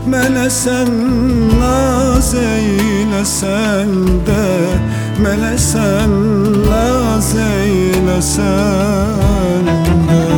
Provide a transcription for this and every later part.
Mene sen naz eylesen de, mene sen naz eylesen de.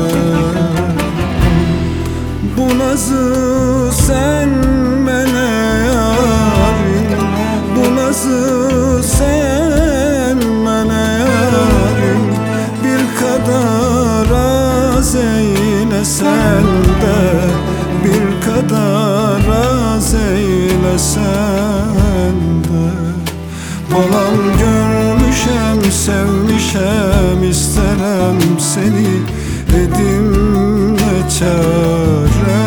Bu nazı sen mene yarim, bu nazı sen mene yarim. Bir kadar az eylesen de, bir kadar az eylesen de. Balam görmüşem, sevmişem, isterem seni, edim ne çare.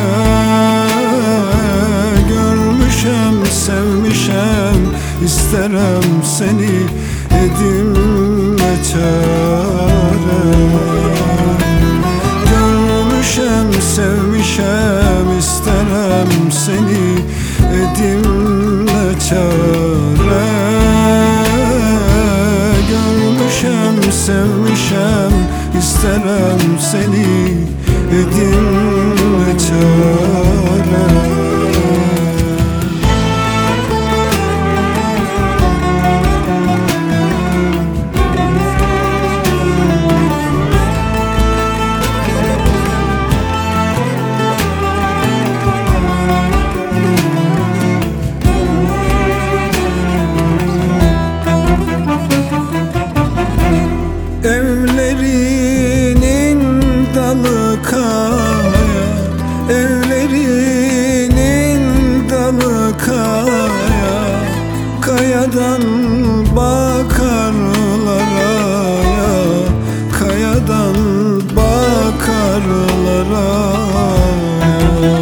Görmüşem, sevmişem, isterem seni, edim ne çare. Görmüşem, sevmişem, isterem seni, edim ne çare. Görmüşem, sevmişem, isterem seni, edim ne çare. Evlerinin dalı kaya, evlerinin dalı kaya. Kayadan bakarlar aya, kayadan bakarlar aya.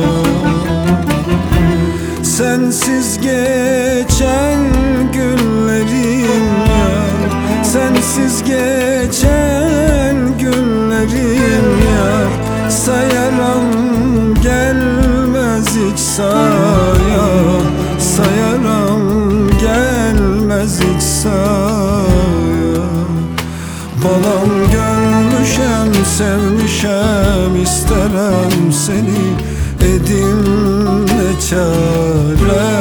Sensiz geçen günlerim yar, sensiz geçen günlerim yar. Sayaram gelmez hiç saya, sayaram gelmez hiç saya. Balam görmüşem, sevmişem, isterem seni, edim ne çare.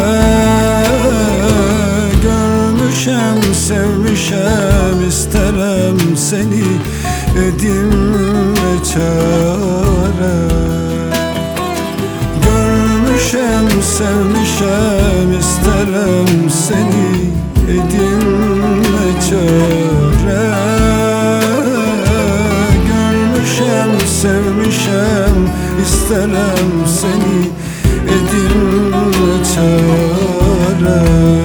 Görmüşem, sevmişem, isterem seni, edim ne çare. Görmüşem, sevmişem, isterem seni, edim ne çare. Görmüşem, sevmişem, isterem seni, edim ne çare.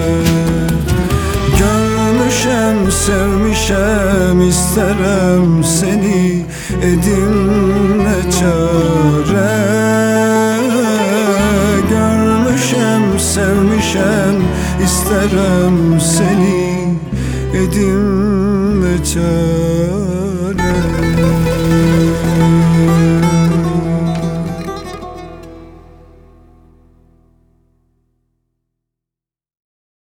Görmüşem, sevmişem, isterem seni, edim ne çare. Görmüşem, sevmişem, isterem seni, edim ne çare.